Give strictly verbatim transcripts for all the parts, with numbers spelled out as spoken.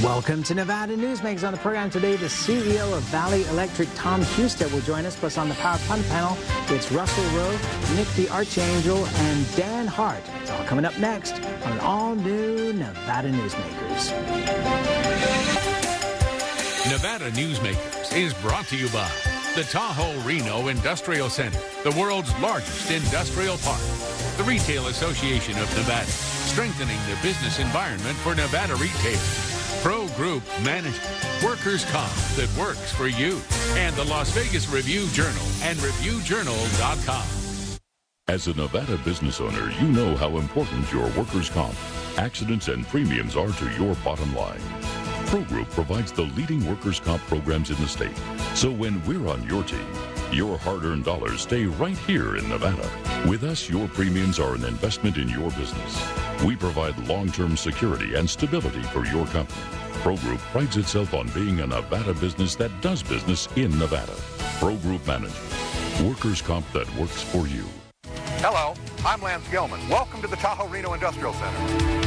Welcome to Nevada Newsmakers. On the program today, the C E O of Valley Electric, Tom Husted, will join us. Plus on the Power Pun panel, it's Russell Rowe, Nick the Archangel, and Dan Hart. It's all coming up next on an all-new Nevada Newsmakers. Nevada Newsmakers is brought to you by the Tahoe Reno Industrial Center, the world's largest industrial park. The Retail Association of Nevada, strengthening the business environment for Nevada retailers. Pro Group Management, workers' comp that works for you. And the Las Vegas Review-Journal and Review Journal dot com. As a Nevada business owner, you know how important your workers' comp, accidents, and premiums are to your bottom line. Pro Group provides the leading workers' comp programs in the state. So when we're on your team, your hard-earned dollars stay right here in Nevada. With us, your premiums are an investment in your business. We provide long-term security and stability for your company. Pro Group prides itself on being a Nevada business that does business in Nevada. Pro Group Management, workers' comp that works for you. Hello, I'm Lance Gilman. Welcome to the Tahoe Reno Industrial Center.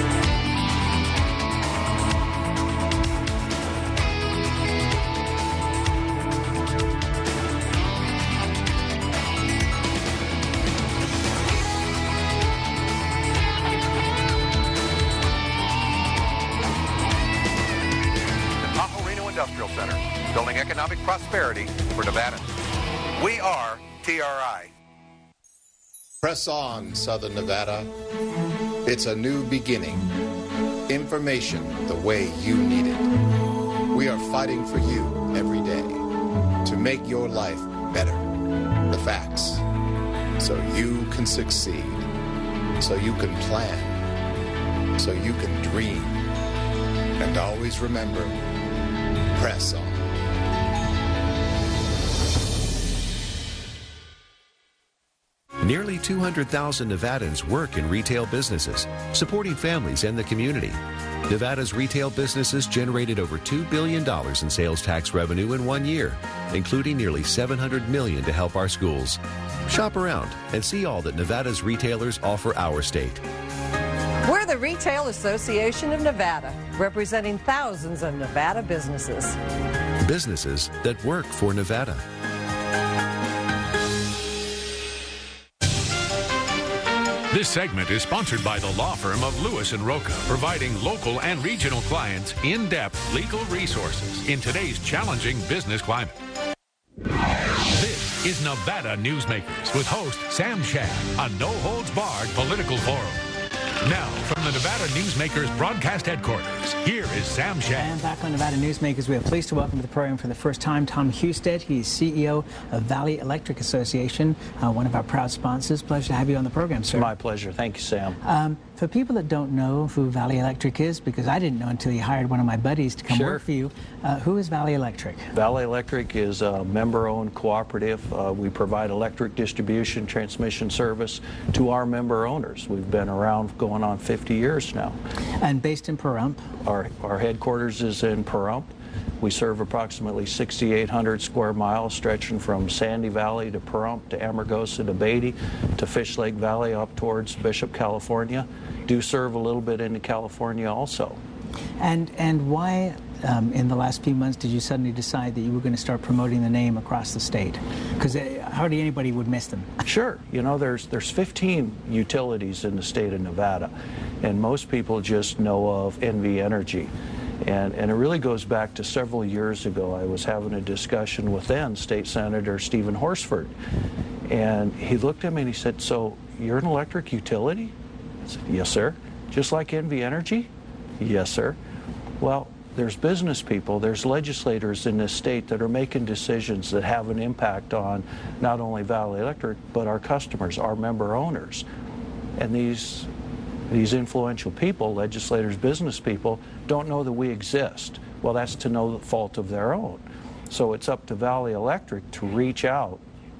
Industrial Center, building economic prosperity for Nevadans. We are T R I. Press on, Southern Nevada. It's a new beginning. Information the way you need it. We are fighting for you every day to make your life better. The facts. So you can succeed. So you can plan. So you can dream. And always remember, press on. Nearly two hundred thousand Nevadans work in retail businesses, supporting families and the community. Nevada's retail businesses generated over two billion dollars in sales tax revenue in one year, including nearly seven hundred million dollars to help our schools. Shop around and see all that Nevada's retailers offer our state. We're the Retail Association of Nevada, representing thousands of Nevada businesses. Businesses that work for Nevada. This segment is sponsored by the law firm of Lewis and Roca, providing local and regional clients in-depth legal resources in today's challenging business climate. This is Nevada Newsmakers with host Sam Shad, a no-holds-barred political forum. Now, from the Nevada Newsmakers broadcast headquarters, here is Sam Shad. And back on Nevada Newsmakers, we are pleased to welcome to the program for the first time Tom Husted. He's C E O of Valley Electric Association, uh, one of our proud sponsors. Pleasure to have you on the program, sir. My pleasure. Thank you, Sam. Um, for people that don't know who Valley Electric is, because I didn't know until you hired one of my buddies to come Sure. work for you, uh, who is Valley Electric? Valley Electric is a member-owned cooperative. Uh, we provide electric distribution transmission service to our member owners. We've been around going on fifty years now. And based in Pahrump? Our, our headquarters is in Pahrump. We serve approximately sixty-eight hundred square miles, stretching from Sandy Valley to Pahrump to Amargosa to Beatty to Fish Lake Valley up towards Bishop, California. Do serve a little bit into California also. And, and why, um, in the last few months, did you suddenly decide that you were going to start promoting the name across the state? Because hardly anybody would miss them. Sure. You know, there's, there's fifteen utilities in the state of Nevada, and most people just know of N V Energy. And, and it really goes back to several years ago. I was having a discussion with then State Senator Stephen Horsford, and he looked at me and he said, "So you're an electric utility?" I said, "Yes, sir." "Just like N V Energy?" "Yes, sir." Well, there's business people, there's legislators in this state that are making decisions that have an impact on not only Valley Electric, but our customers, our member owners. And these These influential people, legislators, business people, don't know that we exist. Well, that's to no fault of their own. So it's up to Valley Electric to reach out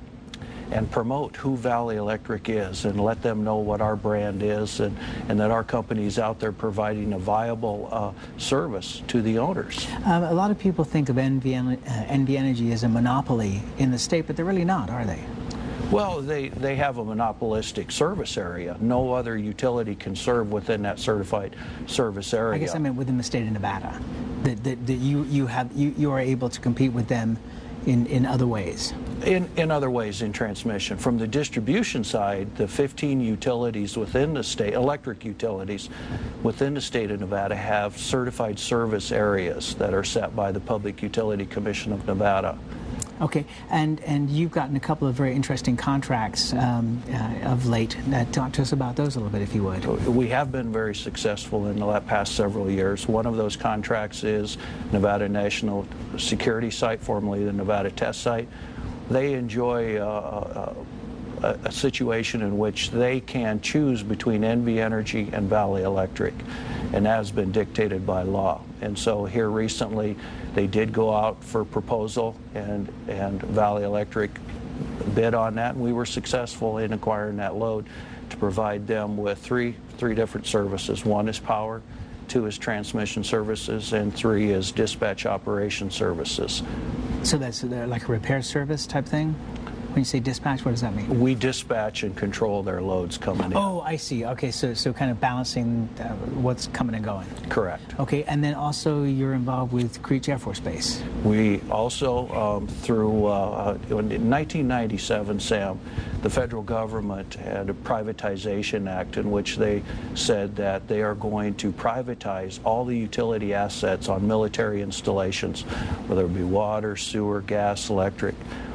and promote who Valley Electric is and let them know what our brand is, and, and that our company is out there providing a viable uh, service to the owners. Um, a lot of people think of N V, uh, N V Energy as a monopoly in the state, but they're really not, are they? Well, they, they have a monopolistic service area. No other utility can serve within that certified service area. I guess I meant within the state of Nevada, that, that, that you, you, have, you, you are able to compete with them in, in other ways. In, in other ways in transmission. From the distribution side, the fifteen utilities within the state, electric utilities within the state of Nevada, have certified service areas that are set by the Public Utility Commission of Nevada. Okay, and and you've gotten a couple of very interesting contracts um, uh, of late. Uh, talk to us about those a little bit, if you would. We have been very successful in the past several years. One of those contracts is Nevada National Security Site, formerly the Nevada Test Site. They enjoy uh, a, a situation in which they can choose between N V Energy and Valley Electric, and that has been dictated by law. And so here recently, they did go out for proposal, and, and Valley Electric bid on that, and we were successful in acquiring that load to provide them with three, three different services. One is power, two is transmission services, and three is dispatch operation services. So that's like a repair service type thing? When you say dispatch, what does that mean? We dispatch and control their loads coming in. Oh, I see. Okay, so so kind of balancing uh, what's coming and going. Correct. Okay, and then also you're involved with Creech Air Force Base. We also, um, through uh, in nineteen ninety-seven, Sam, the federal government had a privatization act in which they said that they are going to privatize all the utility assets on military installations, whether it be water, sewer, gas, electric.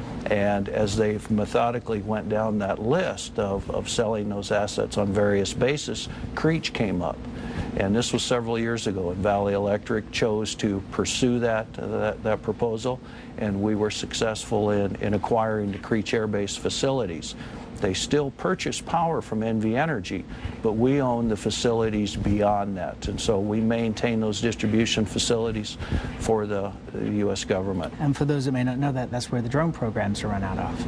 And as they methodically went down that list of, of selling those assets on various bases, Creech came up. And this was several years ago, and Valley Electric chose to pursue that, uh, that, that proposal, and we were successful in, in acquiring the Creech Air Base facilities. They still purchase power from N V Energy, but we own the facilities beyond that. And so we maintain those distribution facilities for the, the U S government. And for those that may not know that, that's where the drone programs are run out of.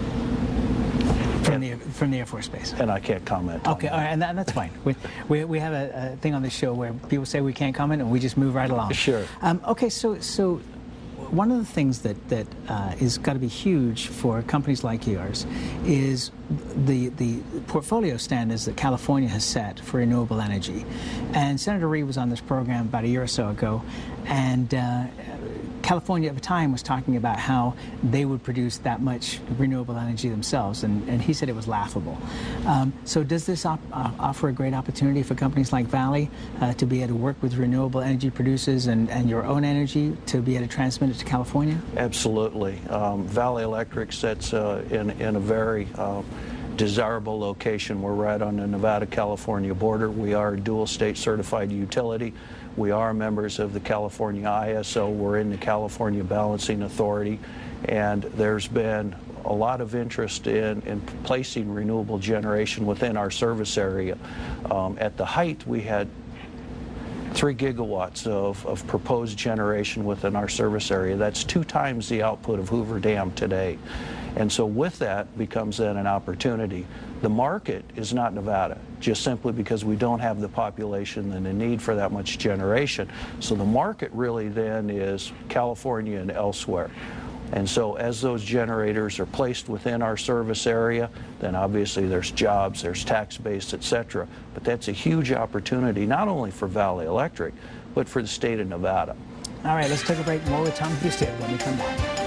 From the, from the Air Force Base. And I can't comment. Okay, all right, and that, that's fine. We, we, we have a, a thing on this show where people say we can't comment, and we just move right along. Sure. Um, okay, so so one of the things that that uh, is got to be huge for companies like yours is the the portfolio standards that California has set for renewable energy. And Senator Reid was on this program about a year or so ago, and uh, California at the time was talking about how they would produce that much renewable energy themselves, and, and he said it was laughable. Um, so does this op uh, offer a great opportunity for companies like Valley uh, to be able to work with renewable energy producers and, and your own energy to be able to transmit it to California? Absolutely. Um, Valley Electric sits uh, in, in a very uh, desirable location. We're right on the Nevada-California border. We are a dual state certified utility. We are members of the California I S O. We're in the California Balancing Authority, and there's been a lot of interest in, in placing renewable generation within our service area. Um, at the height, we had three gigawatts of, of proposed generation within our service area. That's two times the output of Hoover Dam today. And so with that becomes then an opportunity. The market is not Nevada, just simply because we don't have the population and the need for that much generation. So the market really then is California and elsewhere. And so as those generators are placed within our service area, then obviously there's jobs, there's tax base, et cetera. But that's a huge opportunity, not only for Valley Electric, but for the state of Nevada. All right, let's take a break. More with Tom Husted when we come back.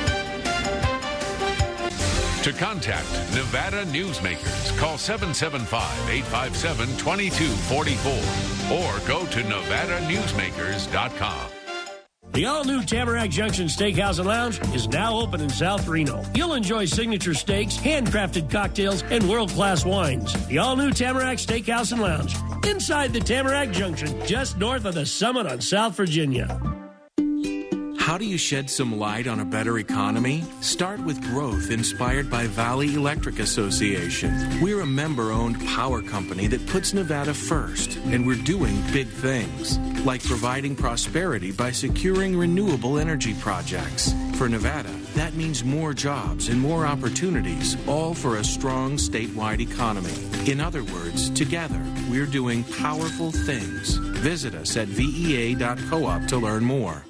To contact Nevada Newsmakers, call seven seven five, eight five seven, two two four four or go to Nevada Newsmakers dot com. The all-new Tamarack Junction Steakhouse and Lounge is now open in South Reno. You'll enjoy signature steaks, handcrafted cocktails, and world-class wines. The all-new Tamarack Steakhouse and Lounge, inside the Tamarack Junction, just north of the Summit on South Virginia. How do you shed some light on a better economy? Start with growth inspired by Valley Electric Association. We're a member-owned power company that puts Nevada first, and we're doing big things, like providing prosperity by securing renewable energy projects. For Nevada, that means more jobs and more opportunities, all for a strong statewide economy. In other words, together, we're doing powerful things. Visit us at V E A dot coop to learn more.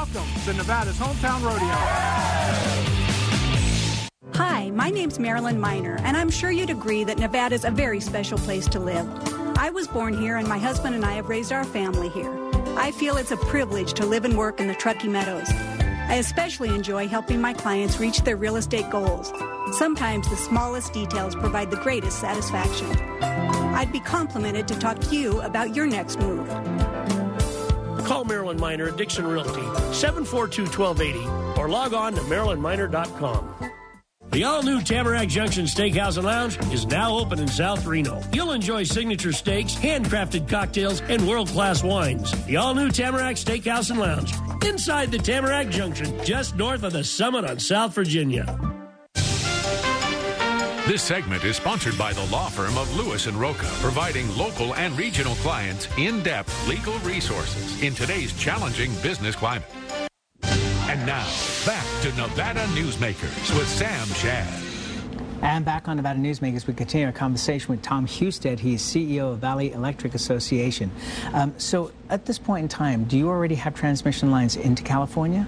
Welcome to Nevada's hometown rodeo. Hi, my name's Marilyn Miner, and I'm sure you'd agree that Nevada's a very special place to live. I was born here, and my husband and I have raised our family here. I feel it's a privilege to live and work in the Truckee Meadows. I especially enjoy helping my clients reach their real estate goals. Sometimes the smallest details provide the greatest satisfaction. I'd be complimented to talk to you about your next move. Call Marilyn Miner at Dixon Realty, seven four two, one two eight zero, or log on to marilyn miner dot com. The all-new Tamarack Junction Steakhouse and Lounge is now open in South Reno. You'll enjoy signature steaks, handcrafted cocktails, and world-class wines. The all-new Tamarack Steakhouse and Lounge, inside the Tamarack Junction, just north of the Summit on South Virginia. This segment is sponsored by the law firm of Lewis and Roca, providing local and regional clients in-depth legal resources in today's challenging business climate. And now, back to Nevada Newsmakers with Sam Shad. And back on Nevada Newsmakers, we continue our conversation with Tom Husted. He's C E O of Valley Electric Association. Um, so at this point in time, do you already have transmission lines into California?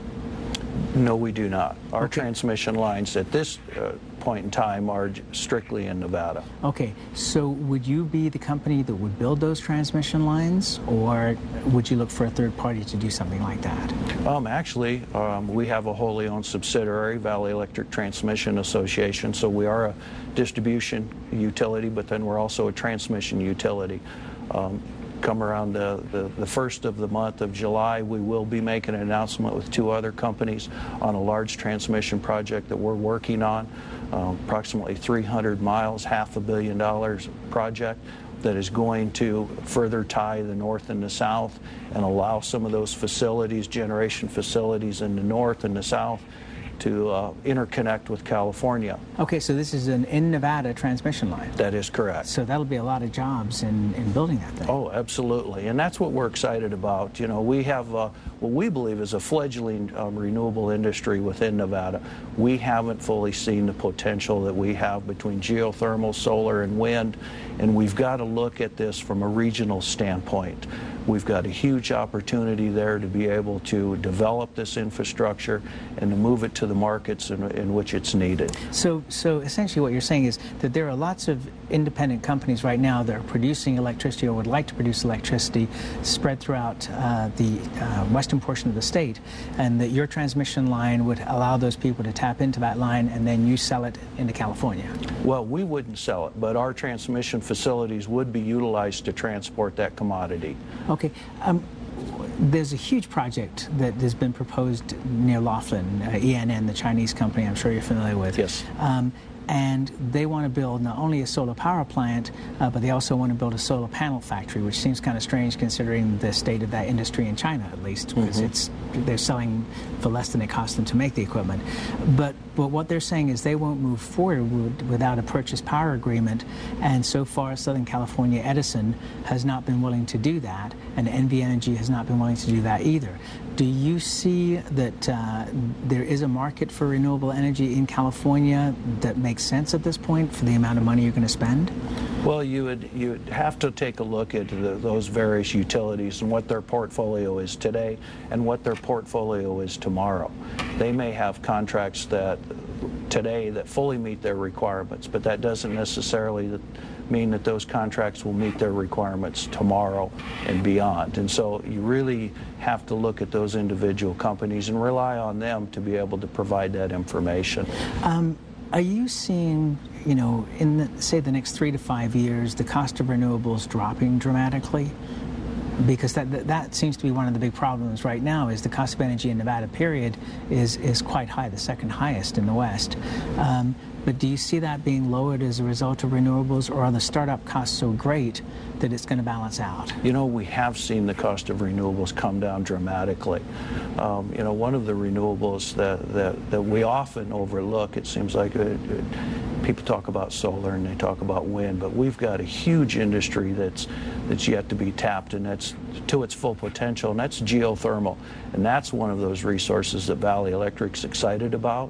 No, we do not. Our Okay. transmission lines at this uh, point in time are j- strictly in Nevada. Okay, so would you be the company that would build those transmission lines, or would you look for a third party to do something like that? Um, actually, um, we have a wholly owned subsidiary, Valley Electric Transmission Association, so we are a distribution utility, but then we're also a transmission utility. Um, come around the, the, the first of the month of July, we will be making an announcement with two other companies on a large transmission project that we're working on, uh, approximately three hundred miles, half a billion dollars project that is going to further tie the north and the south and allow some of those facilities, generation facilities in the north and the south, to uh, interconnect with California. Okay, so this is an in Nevada transmission line. That is correct. So that'll be a lot of jobs in, in building that thing. Oh, absolutely. And that's what we're excited about. You know, we have uh, what we believe is a fledgling um, renewable industry within Nevada. We haven't fully seen the potential that we have between geothermal, solar, and wind, and we've got to look at this from a regional standpoint. We've got a huge opportunity there to be able to develop this infrastructure and to move it to the markets in, in which it's needed. So, so essentially what you're saying is that there are lots of independent companies right now that are producing electricity or would like to produce electricity spread throughout uh, the uh, western portion of the state, and that your transmission line would allow those people to tap into that line and then you sell it into California. Well, we wouldn't sell it, but our transmission facilities would be utilized to transport that commodity. Okay. Um, there's a huge project that has been proposed near Laughlin, uh, E N N, the Chinese company I'm sure you're familiar with. Yes. Um, and they want to build not only a solar power plant, uh, but they also want to build a solar panel factory, which seems kind of strange considering the state of that industry in China, at least, because Mm-hmm. it's they're selling for less than it costs them to make the equipment. But but what they're saying is they won't move forward without a purchase power agreement, and so far Southern California Edison has not been willing to do that, and N V Energy has not been willing to do that either. Do you see that uh, there is a market for renewable energy in California that makes sense at this point for the amount of money you're going to spend? Well, you would you would have to take a look at the, those various utilities and what their portfolio is today and what their portfolio is tomorrow. They may have contracts that today that fully meet their requirements, but that doesn't necessarily mean that those contracts will meet their requirements tomorrow and beyond. And so you really have to look at those individual companies and rely on them to be able to provide that information. Um, Are you seeing, you know, in the, say the next three to five years, the cost of renewables dropping dramatically? Because that, that that seems to be one of the big problems right now, is the cost of energy in Nevada, period, is, is quite high, the second highest in the West. Um, but do you see that being lowered as a result of renewables, or are the startup costs so great that it's going to balance out? You know, we have seen the cost of renewables come down dramatically. Um, you know, one of the renewables that, that, that we often overlook, it seems like it, it, people talk about solar and they talk about wind, but we've got a huge industry that's that's yet to be tapped, and that's to its full potential, and that's geothermal. And that's one of those resources that Valley Electric's excited about.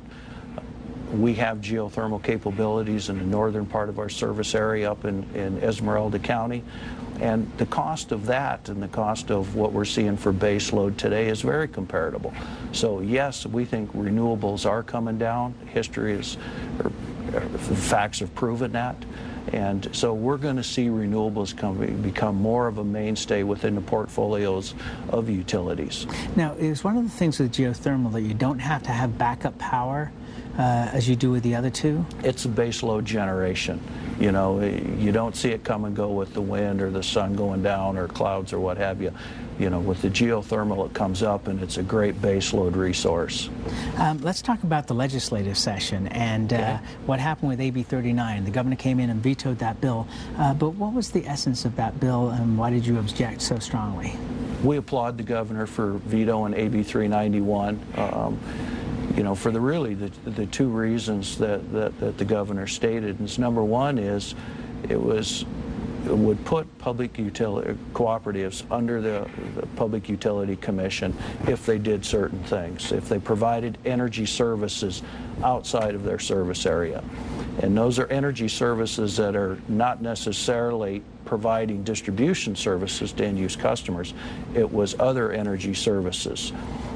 We have geothermal capabilities in the northern part of our service area up in, in Esmeralda County, And the cost of that and the cost of what we're seeing for base load today is very comparable. So yes, we think renewables are coming down. History is, or, or the facts have proven that. And so we're going to see renewables come, become more of a mainstay within the portfolios of utilities. Now, is one of the things with geothermal that you don't have to have backup power uh, as you do with the other two? It's a base load generation. You know, you don't see it come and go with the wind or the sun going down or clouds or what have you. You know, with the geothermal, it comes up and it's a great base load resource. Um, let's talk about the legislative session and uh, okay. what happened with A B thirty-nine. The governor came in and vetoed that bill. Uh, but what was the essence of that bill and why did you object so strongly? We applaud the governor for vetoing A B three ninety-one. Um, you know, for the really the, the two reasons that, that, that the governor stated. And number one is it was it would put public utility cooperatives under the, the Public Utility Commission if they did certain things, if they provided energy services outside of their service area. And those are energy services that are not necessarily providing distribution services to end-use customers. It was other energy services.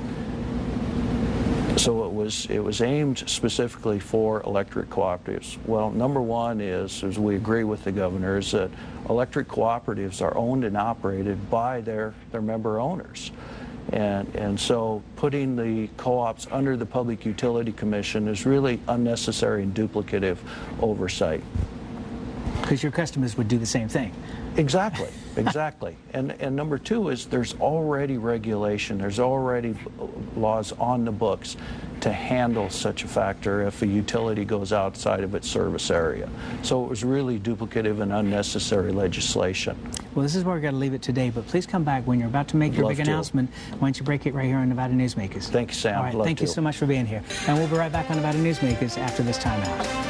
So it was it was aimed specifically for electric cooperatives. Well, number one is, as we agree with the governor, is that electric cooperatives are owned and operated by their, their member owners. And, and so putting the co-ops under the Public Utility Commission is really unnecessary and duplicative oversight. Because your customers would do the same thing. Exactly, exactly. And, and number two is there's already regulation, there's already laws on the books to handle such a factor if a utility goes outside of its service area. So it was really duplicative and unnecessary legislation. Well, this is where we're going to leave it today, but please come back when you're about to make your Love big to. announcement. Why don't you break it right here on Nevada Newsmakers? Thank you, Sam. All right, Love thank to. you so much for being here. And we'll be right back on Nevada Newsmakers after this timeout.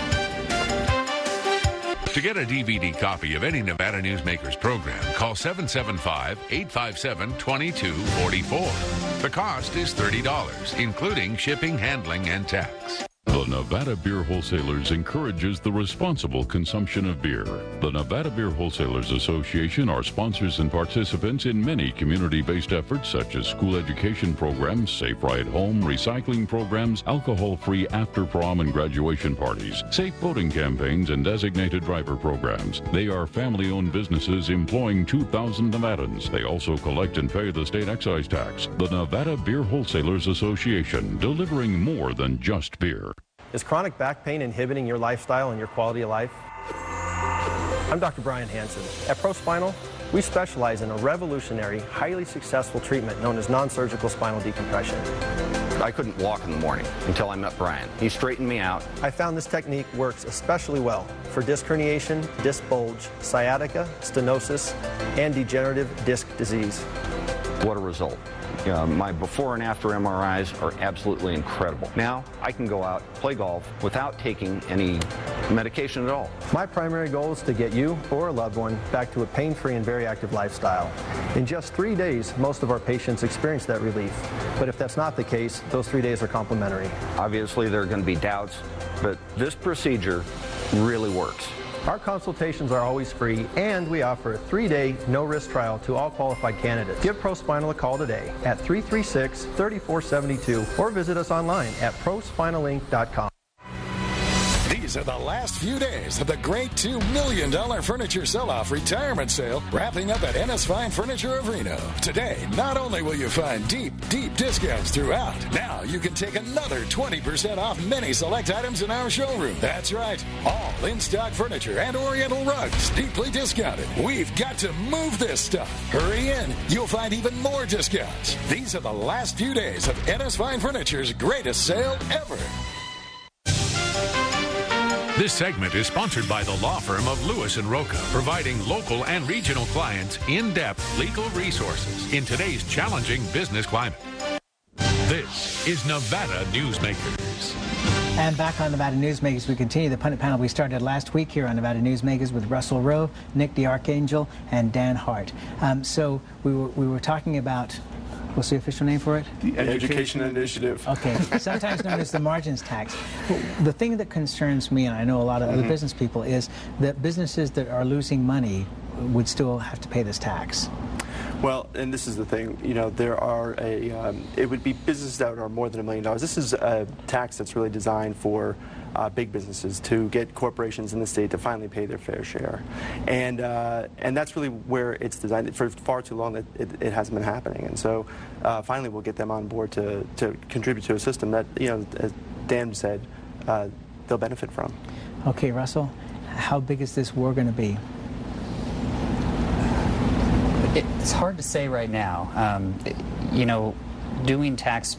To get a D V D copy of any Nevada Newsmakers program, call seven seven five, eight five seven, two two four four. The cost is thirty dollars, including shipping, handling, and tax. The Nevada Beer Wholesalers encourages the responsible consumption of beer. The Nevada Beer Wholesalers Association are sponsors and participants in many community-based efforts such as school education programs, safe ride home, recycling programs, alcohol-free after-prom and graduation parties, safe voting campaigns, and designated driver programs. They are family-owned businesses employing two thousand Nevadans. They also collect and pay the state excise tax. The Nevada Beer Wholesalers Association, delivering more than just beer. Is chronic back pain inhibiting your lifestyle and your quality of life? I'm Doctor Brian Hansen. At ProSpinal, we specialize in a revolutionary, highly successful treatment known as non-surgical spinal decompression. I couldn't walk in the morning until I met Brian. He straightened me out. I found this technique works especially well for disc herniation, disc bulge, sciatica, stenosis, and degenerative disc disease. What a result. Uh, my before and after M R Is are absolutely incredible. Now I can go out, play golf without taking any medication at all. My primary goal is to get you or a loved one back to a pain-free and very active lifestyle. In just three days, most of our patients experience that relief. But if that's not the case, those three days are complimentary. Obviously there are going to be doubts, but this procedure really works. Our consultations are always free, and we offer a three-day, no-risk trial to all qualified candidates. Give ProSpinal a call today at three three six, three four seven two or visit us online at pro spinal inc dot com. These are the last few days of the great two million dollars furniture sell-off retirement sale wrapping up at Ennis Fine Furniture of Reno. Today, not only will you find deep, deep discounts throughout, now you can take another twenty percent off many select items in our showroom. That's right, all in-stock furniture and oriental rugs, deeply discounted. We've got to move this stuff. Hurry in, you'll find even more discounts. These are the last few days of Ennis Fine Furniture's greatest sale ever. This segment is sponsored by the law firm of Lewis and Roca, providing local and regional clients in-depth legal resources in today's challenging business climate. This is Nevada Newsmakers. And back on Nevada Newsmakers, we continue the pundit panel we started last week here on Nevada Newsmakers with Russell Rowe, Nick the Archangel, and Dan Hart. Um, so we were, we were talking about... What's the official name for it? The Education Initiative. Okay, sometimes known as the margins tax. The thing that concerns me, and I know a lot of mm-hmm. other business people, is that businesses that are losing money would still have to pay this tax? Well, and this is the thing, you know, there are a, um, it would be businesses that are more than a million dollars. This is a tax that's really designed for uh, big businesses to get corporations in the state to finally pay their fair share. And uh, and that's really where it's designed. For far too long, that it, it hasn't been happening. And so uh, finally we'll get them on board to, to contribute to a system that, you know, as Dan said, uh, they'll benefit from. Okay, Russell, how big is this war going to be? It's hard to say right now. Um, you know, doing tax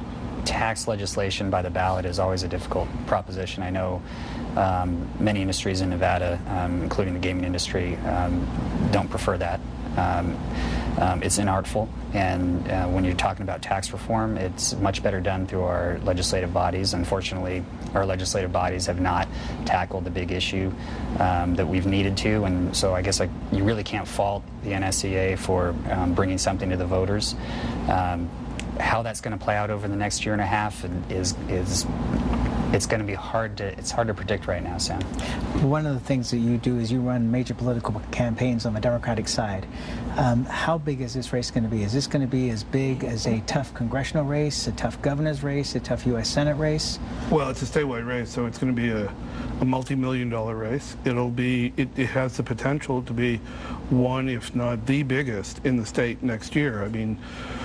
tax legislation by the ballot is always a difficult proposition. I know um, many industries in Nevada, um, including the gaming industry, um, don't prefer that. Um, um, it's inartful, and uh, when you're talking about tax reform, it's much better done through our legislative bodies. Unfortunately, our legislative bodies have not tackled the big issue um, that we've needed to, and so I guess like, you really can't fault the N S E A for um, bringing something to the voters. Um, how that's going to play out over the next year and a half is is it's going to be hard to it's hard to predict right now, Sam. One of the things that you do is you run major political campaigns on the Democratic side. Um, how big is this race going to be? Is this going to be as big as a tough congressional race, a tough governor's race, a tough U S Senate race? Well, it's a statewide race, so it's going to be a, a multi-million dollar race. It'll be it, it has the potential to be one, if not the biggest, in the state next year. I mean,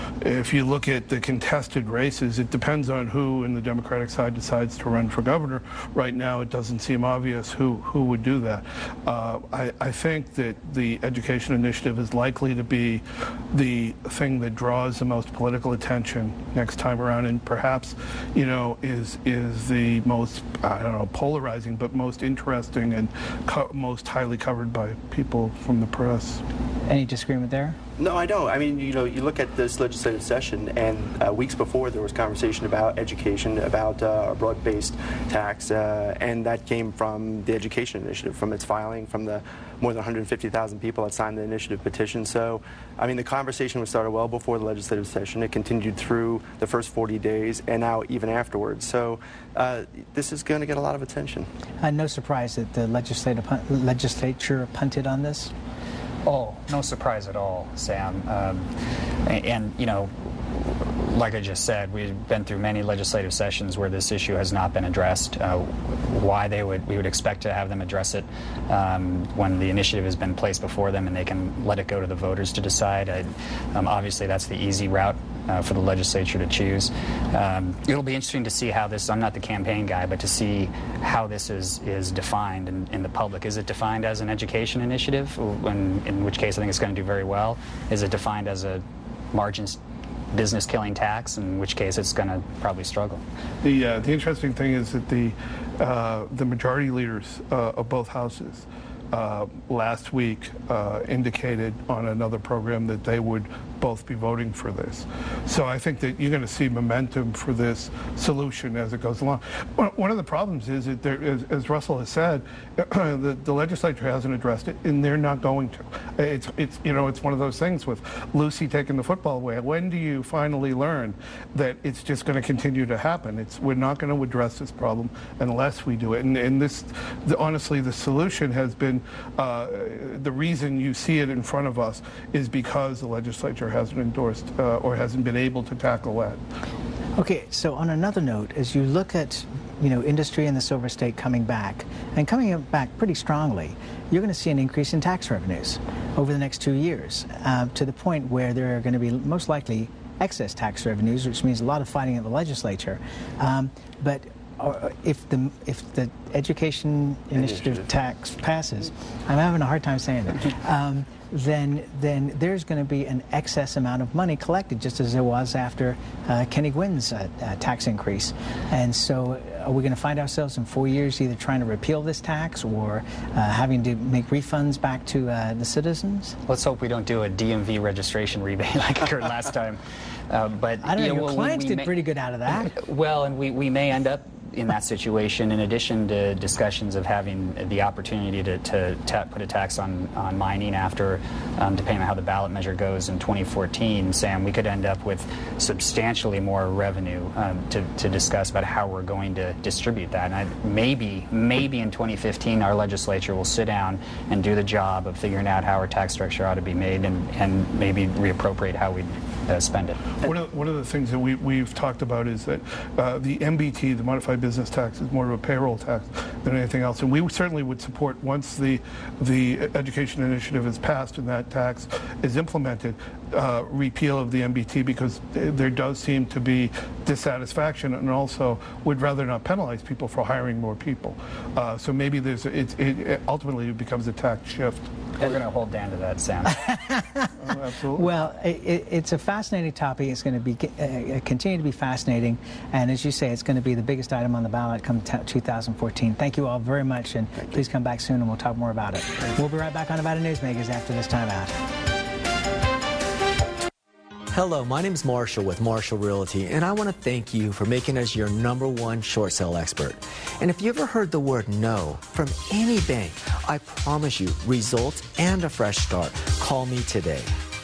if you look at the contested races, it depends on who in the Democratic side decides to run for governor. Right now, it doesn't seem obvious who, who would do that. Uh, I, I think that the education initiative is likely to be the thing that draws the most political attention next time around, and perhaps, you know, is is the most, I don't know, polarizing, but most interesting and co most highly covered by people from the press. Any disagreement there? No, I don't. I mean, you know, you look at this legislative session, and uh, weeks before there was conversation about education, about uh, a broad-based tax, uh, and that came from the Education Initiative, from its filing, from the more than one hundred fifty thousand people that signed the initiative petition. So, I mean, the conversation was started well before the legislative session. It continued through the first forty days, and now even afterwards. So, uh, this is going to get a lot of attention. Uh, no surprise that the legislative legislature punted on this? Oh, no surprise at all, Sam. Um, and, and, you know, like I just said, we've been through many legislative sessions where this issue has not been addressed. Uh, why they would, we would expect to have them address it um, when the initiative has been placed before them and they can let it go to the voters to decide. I, um, obviously, that's the easy route uh, for the legislature to choose. Um, it'll be interesting to see how this, I'm not the campaign guy, but to see how this is, is defined in, in the public. Is it defined as an education initiative, when, in which case I think it's going to do very well? Is it defined as a margins business killing tax, in which case it's going to probably struggle? The uh, the interesting thing is that the uh, the majority leaders uh, of both houses uh, last week uh, indicated on another program that they would both be voting for this. So I think that you're going to see momentum for this solution as it goes along. One of the problems is that there, as, as Russell has said, the, the legislature hasn't addressed it, and they're not going to. It's, it's, you know, it's one of those things with Lucy taking the football away. When do you finally learn that it's just going to continue to happen? It's, we're not going to address this problem unless we do it. And, and this, the, honestly, the solution has been, uh, the reason you see it in front of us is because the legislature hasn't endorsed uh, or hasn't been able to tackle that. Okay, so on another note, as you look at, you know, industry in the Silver State coming back, and coming back pretty strongly, you're going to see an increase in tax revenues over the next two years, uh, to the point where there are going to be most likely excess tax revenues, which means a lot of fighting in the legislature. Um, but Or if the if the education initiative, initiative tax passes, I'm having a hard time saying it. Um, then then there's going to be an excess amount of money collected, just as there was after uh, Kenny Gwynn's uh, uh, tax increase. And so, are we going to find ourselves in four years either trying to repeal this tax or uh, having to make refunds back to uh, the citizens? Let's hope we don't do a D M V registration rebate like occurred last time. Uh, but I don't know. yeah, Your well, clients we, we did may, pretty good out of that. Well, and we we may end up in that situation, in addition to discussions of having the opportunity to, to ta put a tax on, on mining after, um, depending on how the ballot measure goes in twenty fourteen, Sam, we could end up with substantially more revenue um, to, to discuss about how we're going to distribute that. And I, maybe, maybe in twenty fifteen, our legislature will sit down and do the job of figuring out how our tax structure ought to be made and, and maybe reappropriate how we uh, spend it. One of, one of the things that we, we've talked about is that uh, the M B T, the modified business tax, is more of a payroll tax than anything else. And we certainly would support, once the, the education initiative is passed and that tax is implemented, uh, repeal of the M B T, because there does seem to be dissatisfaction, and also would rather not penalize people for hiring more people. Uh, so maybe there's it, it, it ultimately becomes a tax shift. We're going to hold down to that, Sam. Oh, absolutely. Well, it, it's a fascinating topic. It's going to be uh, continue to be fascinating, and as you say, it's going to be the biggest item on the ballot come two thousand fourteen. Thank you all very much, and Thank please you. come back soon, and we'll talk more about it. We'll be right back on Nevada Newsmakers after this time out. Hello, my name is Marshall with Marshall Realty, and I want to thank you for making us your number one short sale expert. And if you ever heard the word no from any bank, I promise you results and a fresh start. Call me today.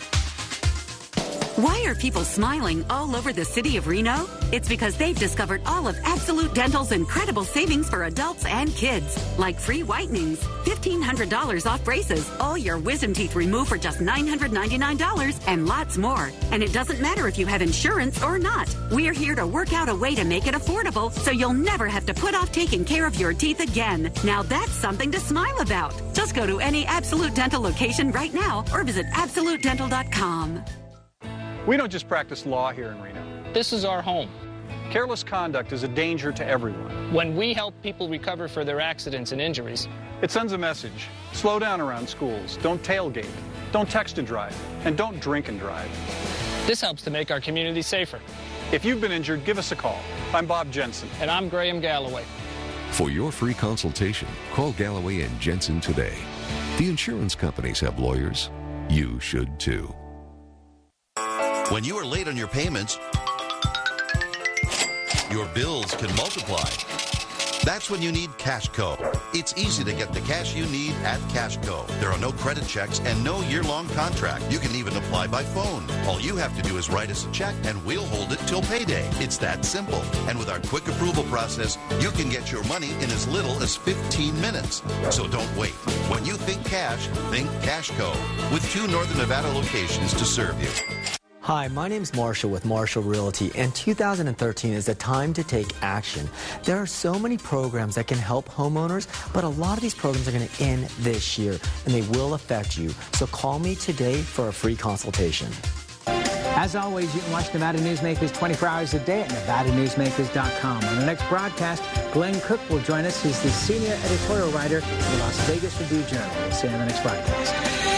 Why are people smiling all over the city of Reno? It's because they've discovered all of Absolute Dental's incredible savings for adults and kids, like free whitenings, fifteen hundred dollars off braces, all your wisdom teeth removed for just nine hundred ninety-nine dollars, and lots more. And it doesn't matter if you have insurance or not. We're here to work out a way to make it affordable so you'll never have to put off taking care of your teeth again. Now that's something to smile about. Just go to any Absolute Dental location right now or visit absolute dental dot com. We don't just practice law here in Reno. This is our home. Careless conduct is a danger to everyone. When we help people recover for their accidents and injuries, it sends a message. Slow down around schools. Don't tailgate. Don't text and drive. And don't drink and drive. This helps to make our community safer. If you've been injured, give us a call. I'm Bob Jensen. And I'm Graham Galloway. For your free consultation, call Galloway and Jensen today. The insurance companies have lawyers. You should too. When you are late on your payments, your bills can multiply. That's when you need Cashco. It's easy to get the cash you need at Cashco. There are no credit checks and no year-long contract. You can even apply by phone. All you have to do is write us a check and we'll hold it till payday. It's that simple. And with our quick approval process, you can get your money in as little as fifteen minutes. So don't wait. When you think cash, think Cashco. With two Northern Nevada locations to serve you. Hi, my name's Marshall with Marshall Realty, and two thousand thirteen is the time to take action. There are so many programs that can help homeowners, but a lot of these programs are going to end this year, and they will affect you. So call me today for a free consultation. As always, you can watch Nevada Newsmakers twenty-four hours a day at nevada newsmakers dot com. On the next broadcast, Glenn Cook will join us. He's the senior editorial writer of the Las Vegas Review Journal. We'll see you on the next broadcast.